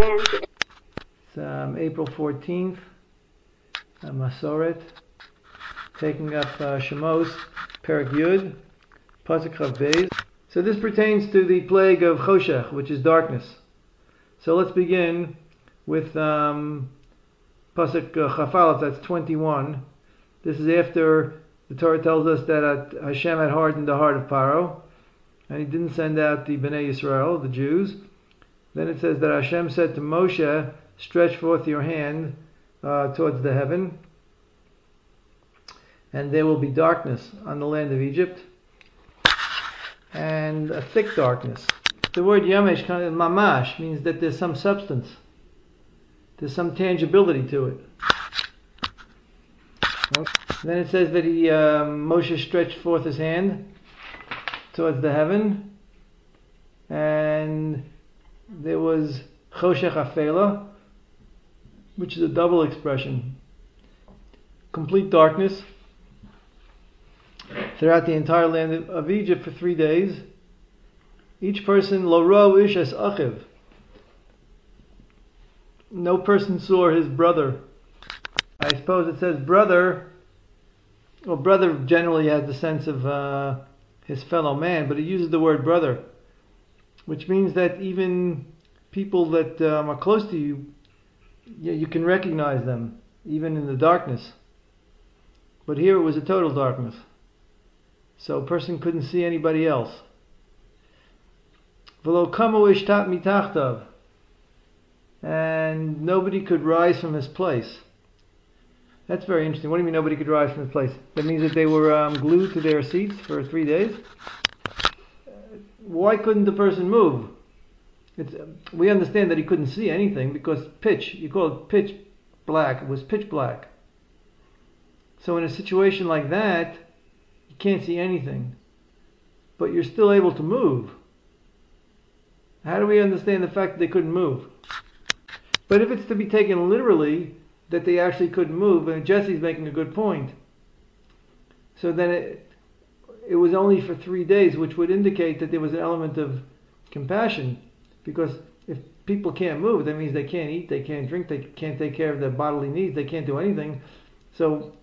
It's April 14th, Masoret, taking up Shemos, Perek Yud, Pasuk Chav Beis. So this pertains to the plague of Choshech, which is darkness. So let's begin with Pasuk Chaf Aleph, that's 21. This is after the Torah tells us that Hashem had hardened the heart of Paro, and he didn't send out the Bnei Yisrael, the Jews. Then it says that Hashem said to Moshe, stretch forth your hand towards the heaven, and there will be darkness on the land of Egypt, and a thick darkness. The word yamesh, mamash, means that there's some substance. There's some tangibility to it. Then it says that Moshe stretched forth his hand towards the heaven, and there was Choshech Afela, which is a double expression. Complete darkness throughout the entire land of Egypt for 3 days. Each person, lo ro ish es achiv. No person saw his brother. I suppose it says brother. Well, brother generally has the sense of his fellow man, but it uses the word brother, which means that even people that are close to you, you can recognize them, even in the darkness. But here it was a total darkness. So a person couldn't see anybody else. V'lo kamo ishtat mitachtav. And nobody could rise from his place. That's very interesting. What do you mean nobody could rise from his place? That means that they were glued to their seats for 3 days? Why couldn't the person move? We understand that he couldn't see anything because you call it pitch black. It was pitch black. So in a situation like that, you can't see anything, but you're still able to move. How do we understand the fact that they couldn't move? But if it's to be taken literally, that they actually couldn't move, and Jesse's making a good point. So then it was only for 3 days, which would indicate that there was an element of compassion. Because if people can't move, that means they can't eat, they can't drink, they can't take care of their bodily needs, they can't do anything. So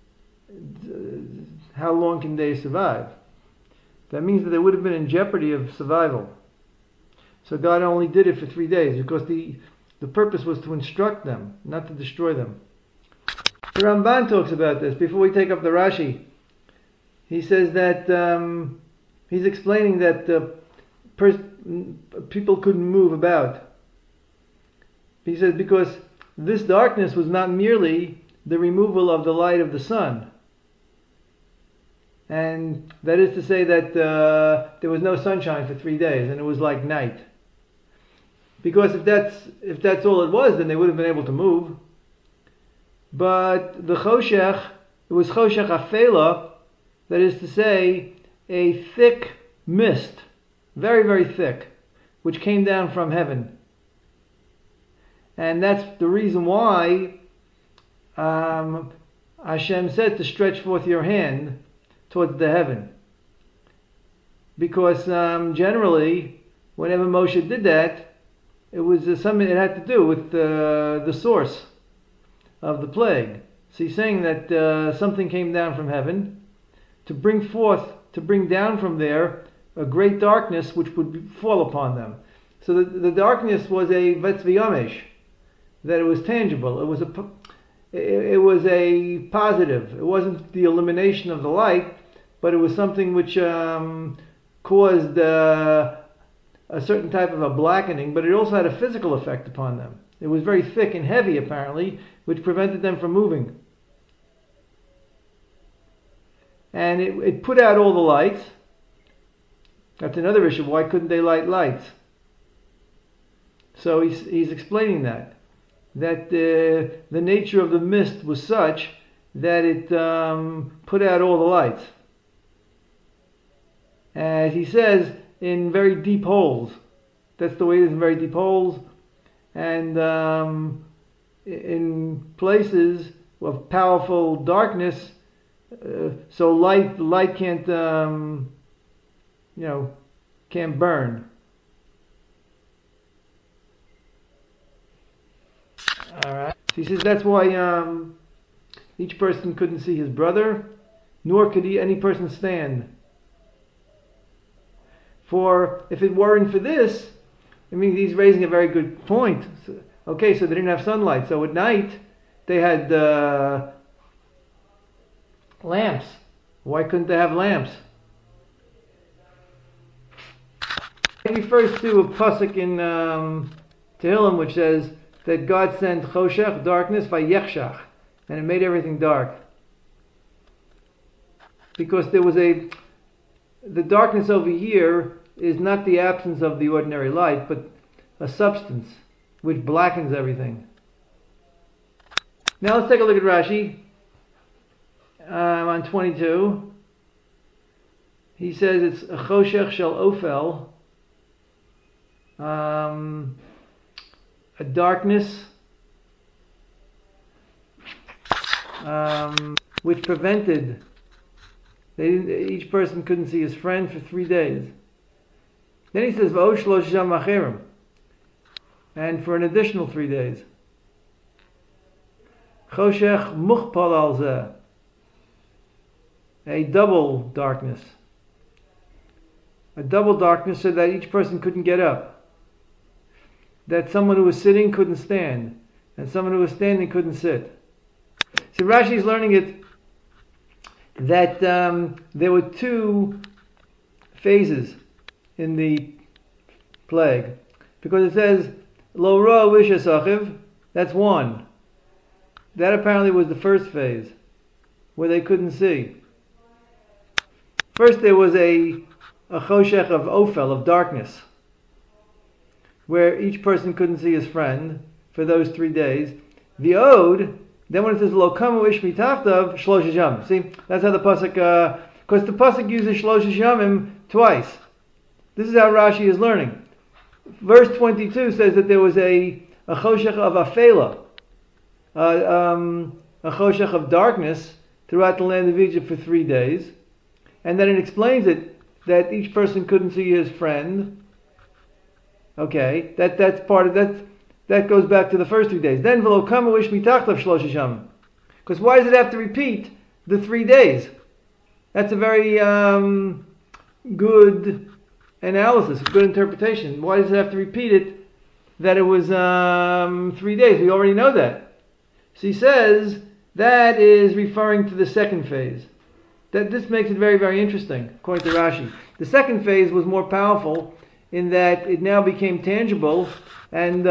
how long can they survive? That means that they would have been in jeopardy of survival. So God only did it for 3 days because the purpose was to instruct them, not to destroy them. The Ramban talks about this. Before we take up the Rashi, he says that he's explaining that people couldn't move about. He says because this darkness was not merely the removal of the light of the sun. And that is to say that there was no sunshine for 3 days and it was like night. Because if that's all it was, then they would have been able to move. But the Choshech, it was Choshech Afela, that is to say, a thick mist, very, very thick, which came down from heaven. And that's the reason why Hashem said to stretch forth your hand towards the heaven. Because generally, whenever Moshe did that, it was something it had to do with the source of the plague. So he's saying that something came down from heaven to bring down from there a great darkness which would fall upon them. So the darkness was a vetzviyamesh, that it was tangible. It was a positive. It wasn't the elimination of the light, but it was something which caused a certain type of a blackening, but it also had a physical effect upon them. It was very thick and heavy, apparently, which prevented them from moving. And it put out all the lights. That's another issue. Why couldn't they light lights? So he's explaining that the nature of the mist was such that it put out all the lights. As he says, in very deep holes. That's the way it is, in very deep holes. And in places of powerful darkness, so light can't, can't burn. All right. So he says that's why each person couldn't see his brother, nor could any person stand. For if it weren't for this, I mean, he's raising a very good point. Okay, so they didn't have sunlight. So at night, they had lamps. Why couldn't they have lamps? He refers to a pasuk in Tehillim which says that God sent choshech, darkness, vayechshach, and it made everything dark. Because there was the darkness over here is not the absence of the ordinary light, but a substance which blackens everything. Now let's take a look at Rashi. On 22, he says it's a choshech shel ofel, a darkness which prevented. Each person couldn't see his friend for 3 days. Then he says v'o shlosh sham acherim, and for an additional 3 days. Choshech muchpal al zeh, a double darkness. A double darkness so that each person couldn't get up. That someone who was sitting couldn't stand, and someone who was standing couldn't sit. See, Rashi is learning it that there were 2 phases in the plague, because it says lo ra wishes achiv. That's 1. That apparently was the first phase, where they couldn't see. First, there was a choshech of ofel, of darkness, where each person couldn't see his friend for those 3 days. The ode, then when it says lo kamu ish mitachtav shlosh yamim. See, that's how the pasuk, because the pasuk uses shlosh yamim twice. This is how Rashi is learning. Verse 22 says that there was a choshech of afela, a choshech of darkness throughout the land of Egypt for 3 days. And then it explains it that each person couldn't see his friend. Okay, that's part of that. That goes back to the first 3 days. Then v'lo kamu ish mitachtav shlosh yamim. Because why does it have to repeat the 3 days? That's a very good analysis, good interpretation. Why does it have to repeat it? That it was 3 days. We already know that. So he says that is referring to the second phase. That this makes it very, very interesting, according to Rashi. The second phase was more powerful in that it now became tangible, and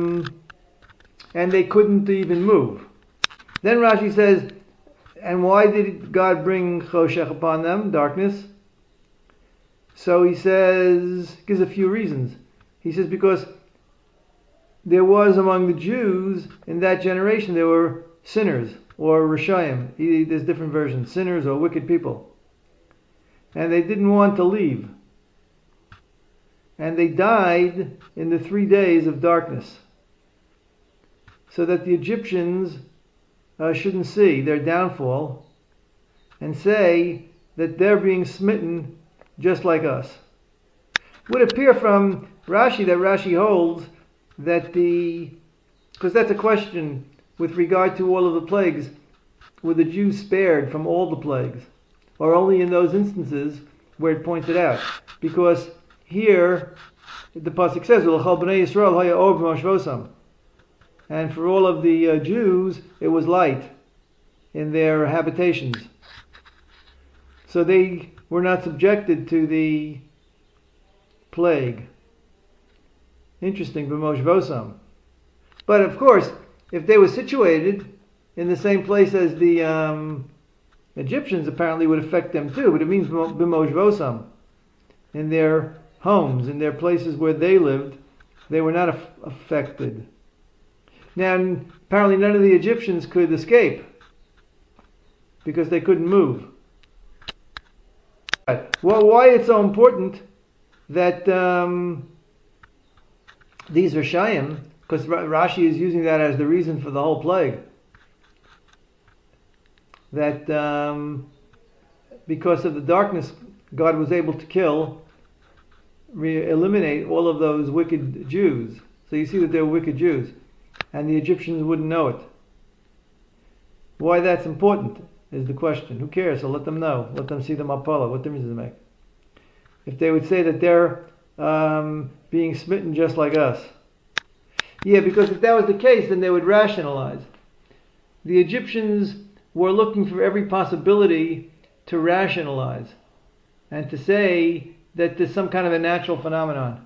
they couldn't even move. Then Rashi says, and why did God bring choshech upon them, darkness? So he says, gives a few reasons. He says because there was among the Jews in that generation, there were sinners, or Rishayim. There's different versions, sinners or wicked people. And they didn't want to leave. And they died in the 3 days of darkness, so that the Egyptians shouldn't see their downfall and say that they're being smitten just like us. It would appear from Rashi that Rashi holds that because that's a question with regard to all of the plagues, were the Jews spared from all the plagues, or only in those instances where it pointed out? Because here the pasuk says, "L'chol bnei Yisrael haya or b'moshvosam," and for all of the Jews it was light in their habitations, so they were not subjected to the plague. Interesting, b'moshvosam. But of course, if they were situated in the same place as the Egyptians, apparently would affect them too. But it means b'moshvosam, in their homes, in their places where they lived, they were not affected. Now, apparently none of the Egyptians could escape because they couldn't move. Well, why it's so important that these Rishayim, because Rashi is using that as the reason for the whole plague, that because of the darkness, God was able to eliminate all of those wicked Jews. So you see that they were wicked Jews. and the Egyptians wouldn't know it. Why that's important is the question. Who cares? So let them know. Let them see the mapala. What difference does it make? If they would say that they're being smitten just like us. Yeah, because if that was the case, then they would rationalize. The Egyptians were looking for every possibility to rationalize and to say that there's some kind of a natural phenomenon.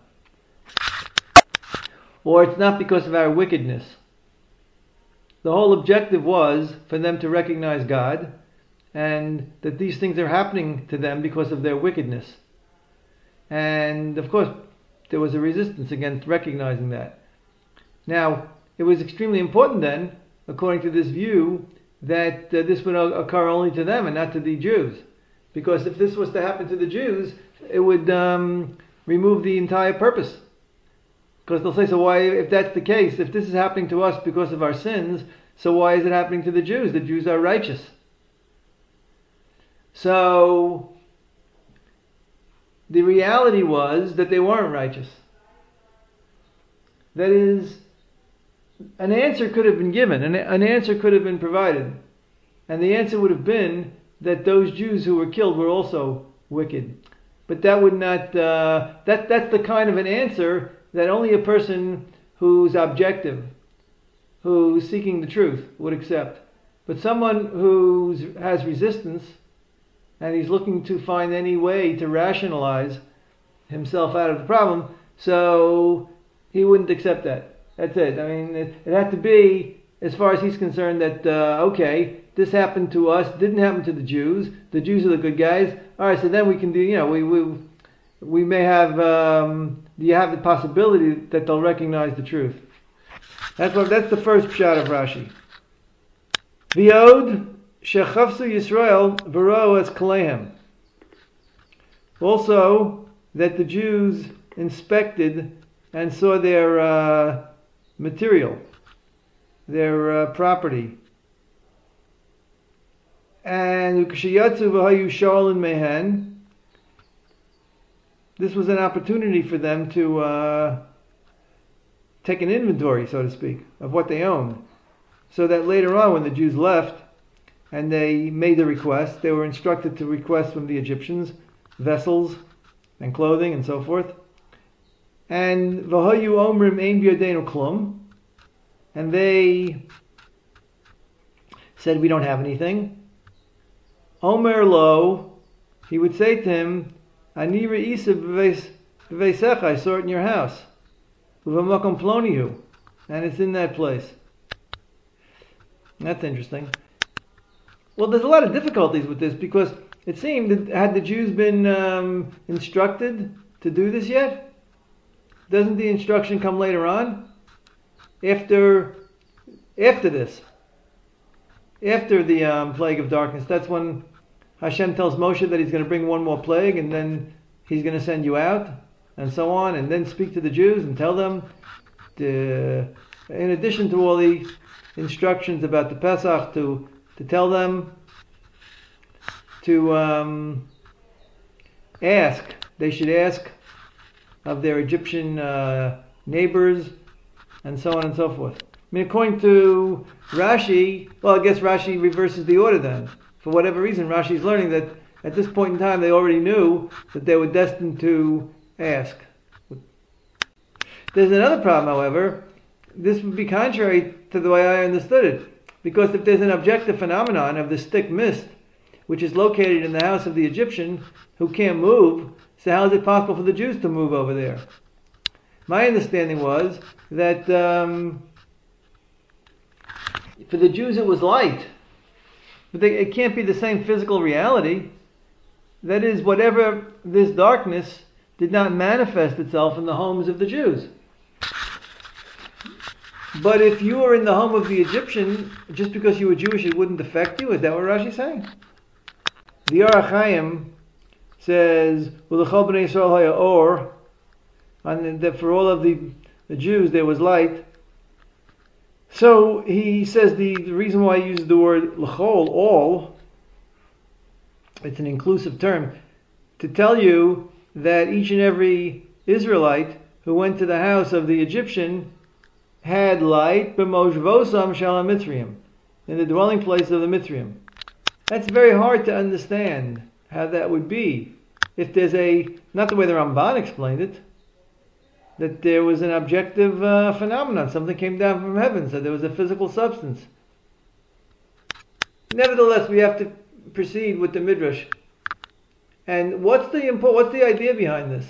Or it's not because of our wickedness. The whole objective was for them to recognize God and that these things are happening to them because of their wickedness. And of course, there was a resistance against recognizing that. Now, it was extremely important then, according to this view, that this would occur only to them and not to the Jews. Because if this was to happen to the Jews, it would remove the entire purpose. Because they'll say, so why, if that's the case, if this is happening to us because of our sins, so why is it happening to the Jews? The Jews are righteous. So, the reality was that they weren't righteous. That is, an answer could have been given, an answer could have been provided. And the answer would have been that those Jews who were killed were also wicked. But that would not, that's the kind of an answer that only a person who's objective, who's seeking the truth, would accept. But someone who has resistance, and he's looking to find any way to rationalize himself out of the problem, so he wouldn't accept that. That's it. I mean, it had to be, as far as he's concerned, that, okay, this happened to us, didn't happen to the Jews are the good guys, alright, so then we can do, we may have, you have the possibility that they'll recognize the truth. That's the first pshat of Rashi. V'od shechavsu Yisrael v'ra'u es kalehem. Also, that the Jews inspected and saw their material, their property. And ukshiyatzu v'hayu shalin mehen. This was an opportunity for them to take an inventory, so to speak, of what they owned. So that later on, when the Jews left and they made the request, they were instructed to request from the Egyptians vessels and clothing and so forth. And v'hayu omrim ein b'yadeinu klum. And they said, we don't have anything. Omer lo, he would say to him, Ani re'isa b'veisecha, I saw it in your house. Uvamakom plonihu, and it's in that place. That's interesting. Well, there's a lot of difficulties with this because it seemed that had the Jews been instructed to do this yet? Doesn't the instruction come later on? After this. After the plague of darkness. That's when Hashem tells Moshe that he's going to bring one more plague and then he's going to send you out and so on, and then speak to the Jews and tell them, in addition to all the instructions about the Pesach, to tell them to ask. They should ask of their Egyptian neighbors and so on and so forth. I mean, according to Rashi, well, I guess Rashi reverses the order then. For whatever reason, Rashi is learning that at this point in time they already knew that they were destined to ask. There's another problem, however. This would be contrary to the way I understood it. Because if there's an objective phenomenon of this thick mist, which is located in the house of the Egyptian, who can't move, so how is it possible for the Jews to move over there? My understanding was that for the Jews it was light. But it can't be the same physical reality. That is, whatever this darkness did not manifest itself in the homes of the Jews. But if you were in the home of the Egyptian, just because you were Jewish, it wouldn't affect you? Is that what Rashi's saying? The Orach Chaim says, "U'lechol b'nei Yisrael haya or," and that for all of the Jews there was light. So he says the reason why he uses the word l'chol, all, it's an inclusive term, to tell you that each and every Israelite who went to the house of the Egyptian had light b'moshvosam shel Mitzrayim, in the dwelling place of the Mitzrayim. That's very hard to understand how that would be. If there's not the way the Ramban explained it, that there was an objective phenomenon, something came down from heaven, so there was a physical substance. Nevertheless, we have to proceed with the Midrash. And what's the idea behind this?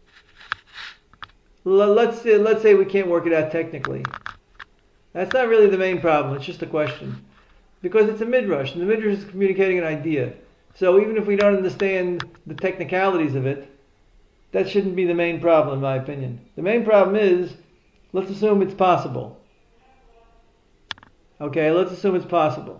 Let's say we can't work it out technically. That's not really the main problem, it's just a question. Because it's a Midrash, and the Midrash is communicating an idea. So even if we don't understand the technicalities of it, that shouldn't be the main problem, in my opinion. The main problem is, let's assume it's possible. Okay, let's assume it's possible.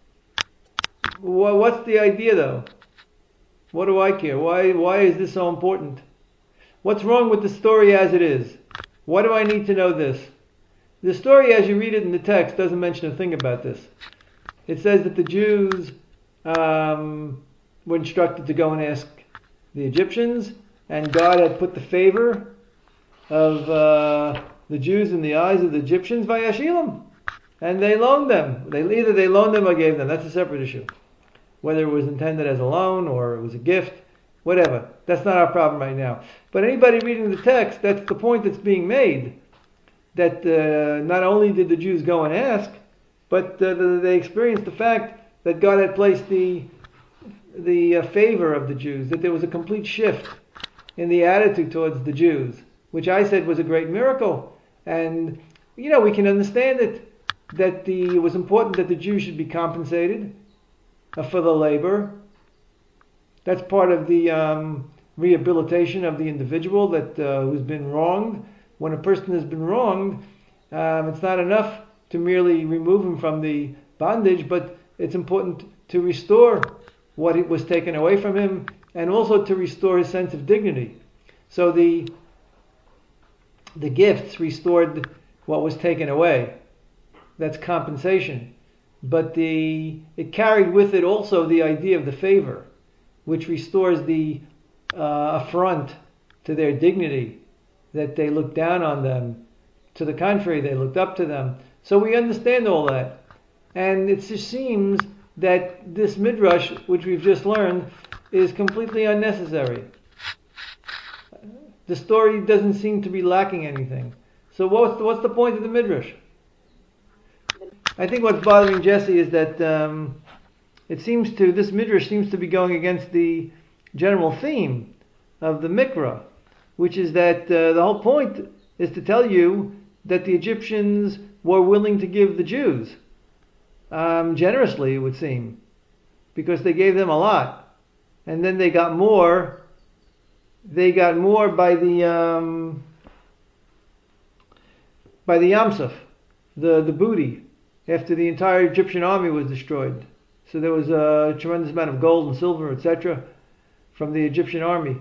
What's the idea, though? What do I care? Why is this so important? What's wrong with the story as it is? Why do I need to know this? The story, as you read it in the text, doesn't mention a thing about this. It says that the Jews were instructed to go and ask the Egyptians, and God had put the favor of the Jews in the eyes of the Egyptians by Yashilim, and they loaned them. Either they loaned them or gave them. That's a separate issue. Whether it was intended as a loan or it was a gift, whatever. That's not our problem right now. But anybody reading the text, that's the point that's being made. That not only did the Jews go and ask, but they experienced the fact that God had placed the favor of the Jews, that there was a complete shift in the attitude towards the Jews, which I said was a great miracle. And, we can understand it, that it was important that the Jews should be compensated for the labor. That's part of the rehabilitation of the individual who's been wronged. When a person has been wronged, it's not enough to merely remove him from the bondage, but it's important to restore what was taken away from him, and also to restore his sense of dignity. So the gifts restored what was taken away. That's compensation. But it carried with it also the idea of the favor, which restores the affront to their dignity, that they looked down on them. To the contrary, they looked up to them. So we understand all that. And it just seems that this midrash, which we've just learned, is completely unnecessary. The story doesn't seem to be lacking anything. So what's the point of the midrash? I think what's bothering Jesse is that this midrash seems to be going against the general theme of the Mikra, which is that the whole point is to tell you that the Egyptians were willing to give the Jews generously, it would seem, because they gave them a lot, and then they got more. They got more by the Yamsuf, the booty, after the entire Egyptian army was destroyed. So there was a tremendous amount of gold and silver, etc., from the Egyptian army.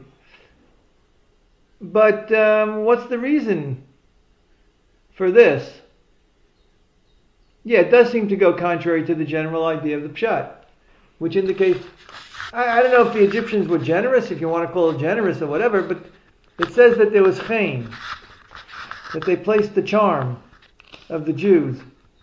But what's the reason for this? Yeah, it does seem to go contrary to the general idea of the Pshat, which indicates, I don't know if the Egyptians were generous, if you want to call it generous or whatever, but it says that there was chen, that they placed the charm of the Jews.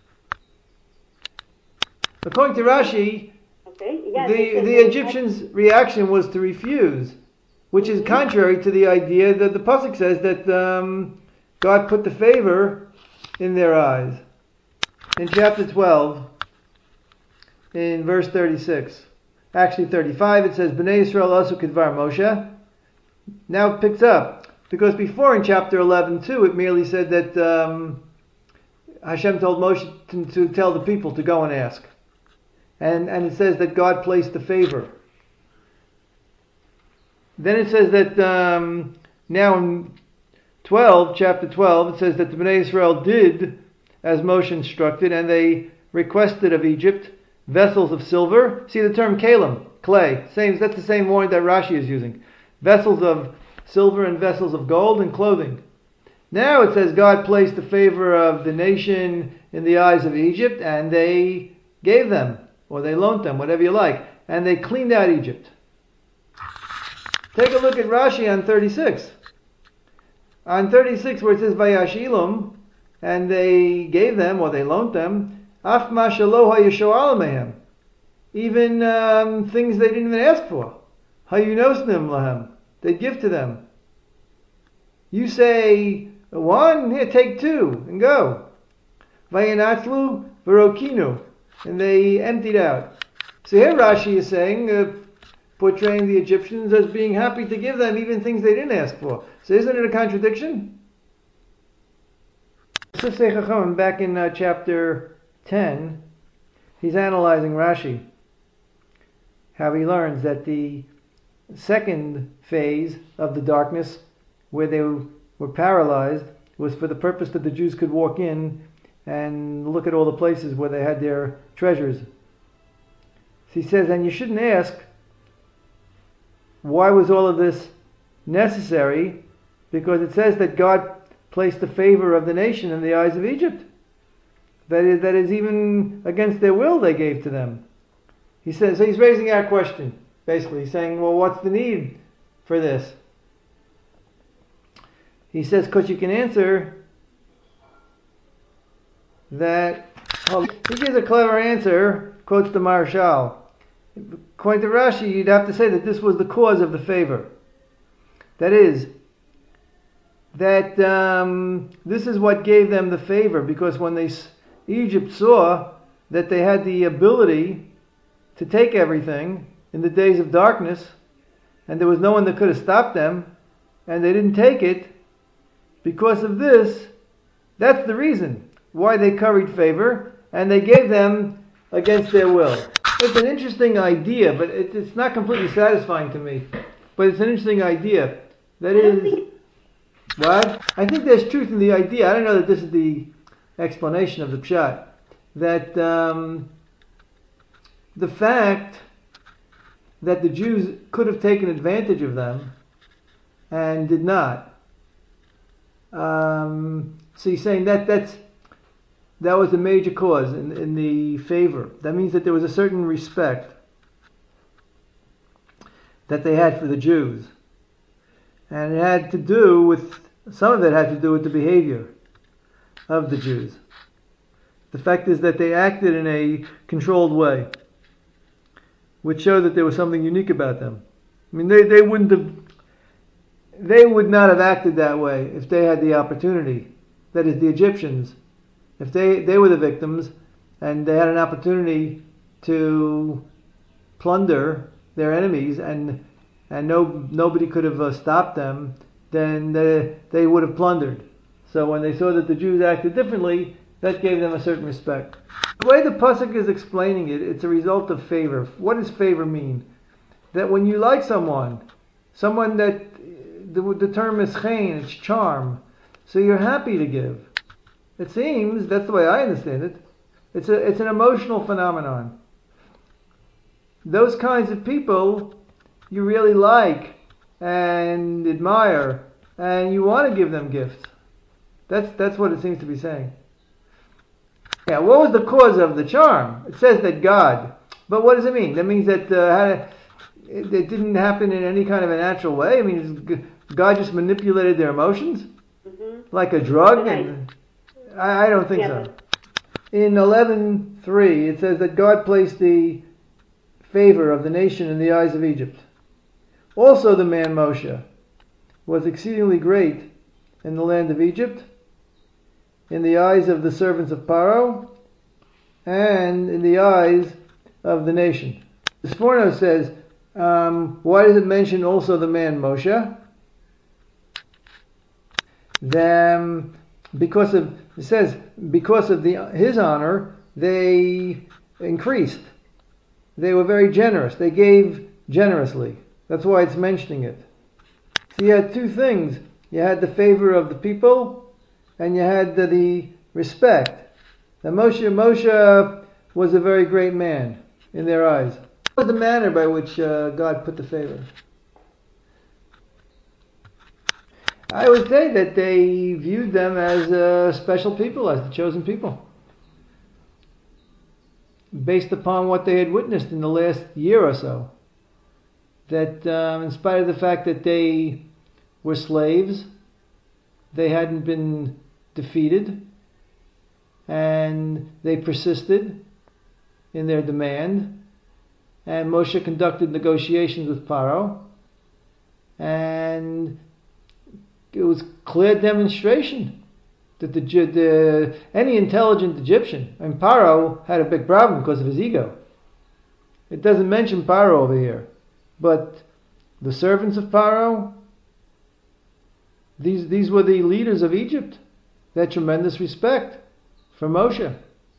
According to Rashi, the Egyptians' reaction was to refuse, which is contrary to the idea that the pasuk says that God put the favor in their eyes. In chapter 12, in verse 36, actually 35, it says, Bnei Yisrael asu kedvar Moshe. Now it picks up, because before in chapter 11 too, it merely said that Hashem told Moshe to tell the people to go and ask. And it says that God placed the favor. Then it says that now in chapter 12, it says that the Bnei Israel did as Moshe instructed, and they requested of Egypt vessels of silver. See the term kalim, clay. That's the same word that Rashi is using. Vessels of silver and vessels of gold and clothing. Now it says God placed the favor of the nation in the eyes of Egypt, and they gave them, or they loaned them, whatever you like, and they cleaned out Egypt. Take a look at Rashi on 36. On 36, where it says Vayashilum, and they gave them, or they loaned them, af ma shelo hayishoal mehem, even things they didn't even ask for. Hayunosnim lahem, they'd give to them. You say one, here, take two, and go. Vayinatzlu v'rokinu, and they emptied out. So here Rashi is saying, portraying the Egyptians as being happy to give them even things they didn't ask for. So isn't it a contradiction? Back in chapter 10, he's analyzing Rashi, how he learns that the second phase of the darkness, where they were paralyzed, was for the purpose that the Jews could walk in and look at all the places where they had their treasures. So he says, and you shouldn't ask, why was all of this necessary? Because it says that God placed the favor of the nation in the eyes of Egypt. That is even against their will they gave to them. He says, so he's raising our question, basically. He's saying, well, what's the need for this? He says, because you can answer that, well, he gives a clever answer, quotes the Maharshal. According to Rashi, you'd have to say that this was the cause of the favor. That is, that this is what gave them the favor, because when Egypt saw that they had the ability to take everything in the days of darkness, and there was no one that could have stopped them, and they didn't take it, because of this, that's the reason why they curried favor, and they gave them against their will. It's an interesting idea, but it's not completely satisfying to me. But it's an interesting idea. That is, what? I think there's truth in the idea. I don't know that this is the explanation of the pshat. That the fact that the Jews could have taken advantage of them and did not. So he's saying that was a major cause in the favor. That means that there was a certain respect that they had for the Jews. And it had to do with, some of it had to do with the behavior of the Jews. The fact is that they acted in a controlled way, which showed that there was something unique about them. I mean, they would not have acted that way if they had the opportunity. That is, the Egyptians. If they were the victims and they had an opportunity to plunder their enemies and nobody could have stopped them, then they would have plundered. So when they saw that the Jews acted differently, that gave them a certain respect. The way the pasuk is explaining it, it's a result of favor. What does favor mean? That when you like someone that the term is chen, it's charm, so you're happy to give. It seems, that's the way I understand it, it's an emotional phenomenon. Those kinds of people you really like and admire, and you want to give them gifts. That's what it seems to be saying. Yeah, what was the cause of the charm? It says that God. But what does it mean? That means that it didn't happen in any kind of a natural way? I mean, God just manipulated their emotions? Mm-hmm. Like a drug? Okay. And I don't think so. In 11:3, it says that God placed the favor of the nation in the eyes of Egypt. Also the man Moshe was exceedingly great in the land of Egypt, in the eyes of the servants of Paro, and in the eyes of the nation. The Sforno says, why does it mention also the man Moshe? Then, because of his honor, they increased. They were very generous. They gave generously. That's why it's mentioning it. So you had two things. You had the favor of the people, and you had the respect. Now Moshe was a very great man in their eyes. What was the manner by which God put the favor? I would say that they viewed them as special people, as the chosen people. Based upon what they had witnessed in the last year or so. That in spite of the fact that they were slaves, they hadn't been defeated, and they persisted in their demand, and Moshe conducted negotiations with Paro, and it was clear demonstration that any intelligent Egyptian, and Paro had a big problem because of his ego. It doesn't mention Paro over here, but the servants of Paro, these were the leaders of Egypt. They had tremendous respect for Moshe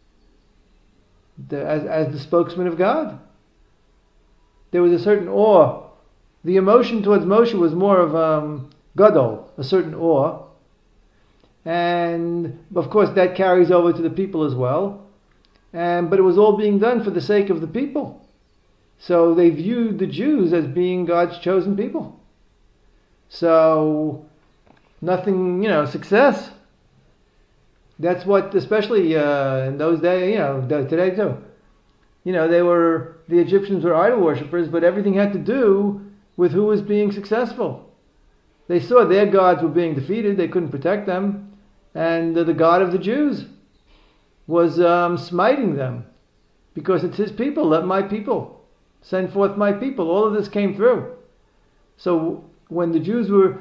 as the spokesman of God. There was a certain awe. The emotion towards Moshe was more of gadol, a certain awe. And of course that carries over to the people as well. But it was all being done for the sake of the people. So they viewed the Jews as being God's chosen people. So nothing, success. That's what, especially in those days, today too. The Egyptians were idol worshippers, but everything had to do with who was being successful. They saw their gods were being defeated, they couldn't protect them, and the God of the Jews was smiting them, because it's his people. Let my people send forth my people. All of this came through. So when the Jews were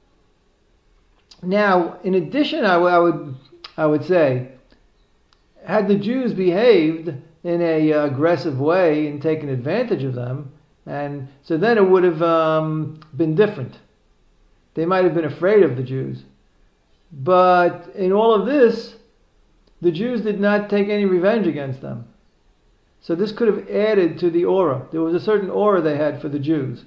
now, in addition, I would say, had the Jews behaved in a aggressive way and taken advantage of them, and so then it would have been different. They might have been afraid of the Jews. But in all of this, the Jews did not take any revenge against them. So this could have added to the aura. There was a certain aura they had for the Jews.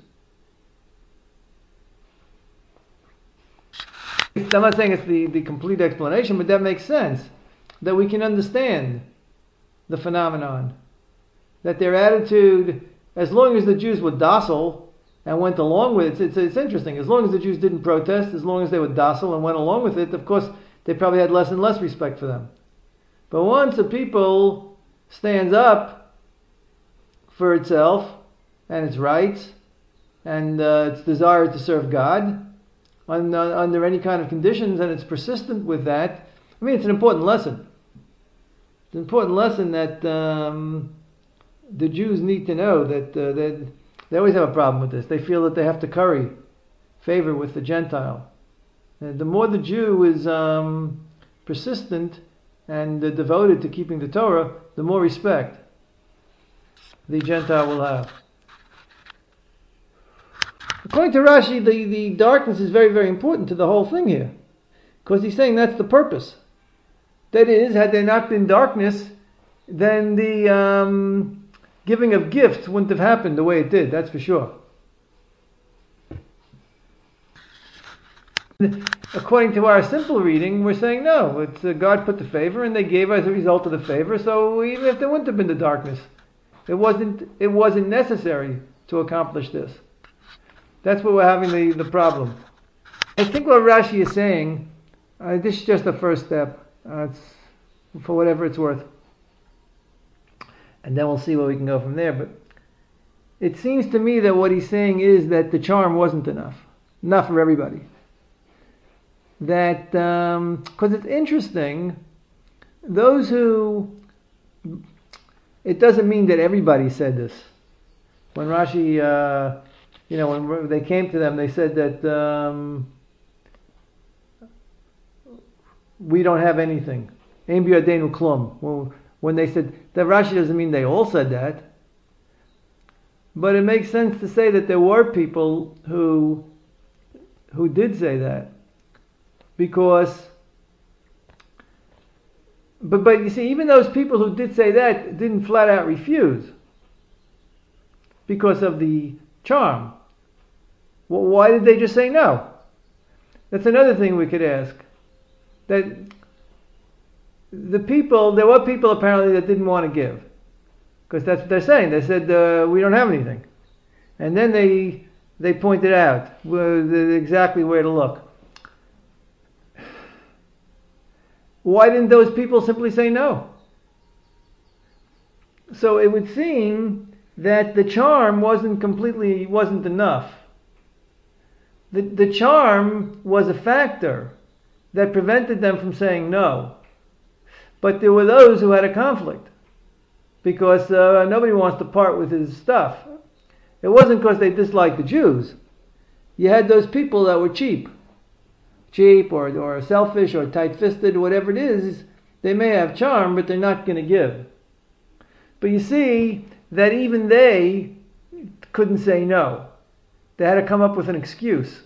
I'm not saying it's the complete explanation, but that makes sense. That we can understand the phenomenon. That their attitude, as long as the Jews were docile and went along with it, it's interesting. As long as the Jews didn't protest, as long as they were docile and went along with it, of course, they probably had less and less respect for them. But once a people stands up for itself and its rights and its desire to serve God under any kind of conditions, and it's persistent with that, it's an important lesson. It's an important lesson that the Jews need to know that they always have a problem with this. They feel that they have to curry favor with the Gentile. And the more the Jew is persistent and devoted to keeping the Torah, the more respect the Gentile will have. According to Rashi, the darkness is very, very important to the whole thing here, because he's saying that's the purpose. That is, had there not been darkness, then the giving of gifts wouldn't have happened the way it did, that's for sure. According to our simple reading, we're saying no, it's God put the favor and they gave as a result of the favor, so even if there wouldn't have been the darkness, it wasn't necessary to accomplish this. That's where we're having the problem. I think what Rashi is saying, this is just the first step. It's for whatever it's worth. And then we'll see where we can go from there. But it seems to me that what he's saying is that the charm wasn't enough for everybody. That, because it's interesting, those who, it doesn't mean that everybody said this. When Rashi, when they came to them, they said that we don't have anything. Ein biyadenu klum. When they said that, Rashi doesn't mean they all said that, but it makes sense to say that there were people who did say that, because. But you see, even those people who did say that didn't flat out refuse because of the charm. Well, why did they just say no? That's another thing we could ask. That there were people apparently that didn't want to give, because that's what they're saying. They said we don't have anything, and then they pointed out exactly where to look. Why didn't those people simply say no? So it would seem that the charm wasn't enough. The charm was a factor that prevented them from saying no. But there were those who had a conflict because nobody wants to part with his stuff. It wasn't because they disliked the Jews. You had those people that were cheap or selfish or tight-fisted, whatever it is. They may have charm, but they're not going to give. But you see that even they couldn't say no. They had to come up with an excuse.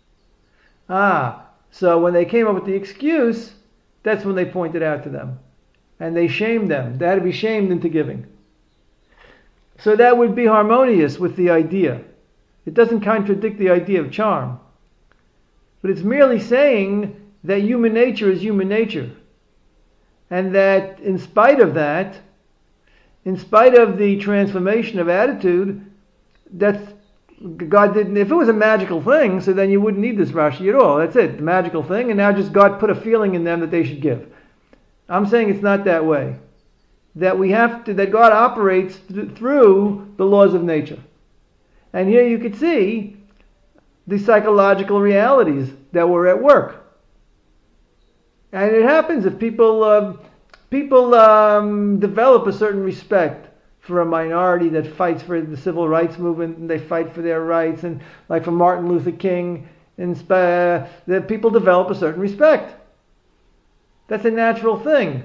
So when they came up with the excuse, that's when they pointed out to them. And they shamed them. They had to be shamed into giving. So that would be harmonious with the idea. It doesn't contradict the idea of charm. But it's merely saying that human nature is human nature. And that in spite of that, in spite of the transformation of attitude, that's God didn't. If it was a magical thing, so then you wouldn't need this Rashi at all. That's it, the magical thing, and now just God put a feeling in them that they should give. I'm saying it's not that way. That we have to. That God operates through the laws of nature, and here you could see the psychological realities that were at work. And it happens if people develop a certain respect for a minority that fights for the civil rights movement, and they fight for their rights, and like for Martin Luther King, that people develop a certain respect. That's a natural thing.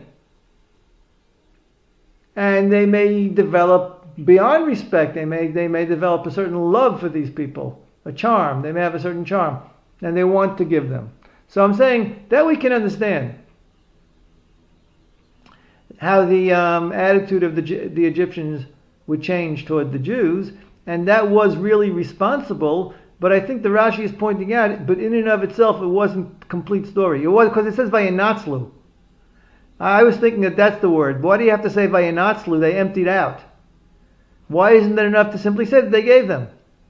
And they may develop beyond respect. They may develop a certain love for these people, a charm. They may have a certain charm, and they want to give them. So I'm saying that we can understand how the attitude of the Egyptians would change toward the Jews, and that was really responsible. But I think the Rashi is pointing out, but in and of itself, it wasn't a complete story. It was because it says Vayinatzlu. I was thinking that that's the word. Why do you have to say Vayinatzlu? They emptied out. Why isn't it enough to simply say that they gave them?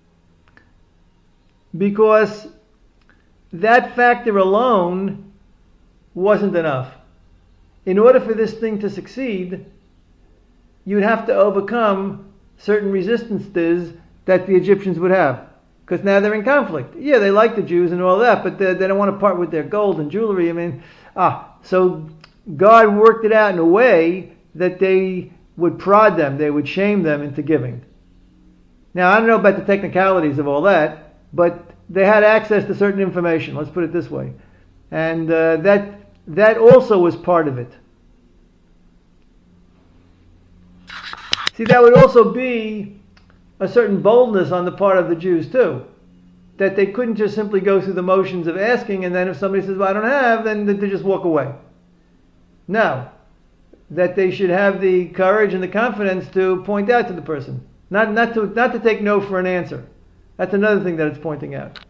Because that factor alone wasn't enough. In order for this thing to succeed, you'd have to overcome certain resistances that the Egyptians would have. Because now they're in conflict. Yeah, they like the Jews and all that, but they don't want to part with their gold and jewelry. So God worked it out in a way that they would prod them, they would shame them into giving. Now, I don't know about the technicalities of all that, but they had access to certain information, let's put it this way. And that also was part of it. See, that would also be a certain boldness on the part of the Jews too. That they couldn't just simply go through the motions of asking, and then if somebody says, well, I don't have, then they just walk away. No. That they should have the courage and the confidence to point out to the person. Not to take no for an answer. That's another thing that it's pointing out.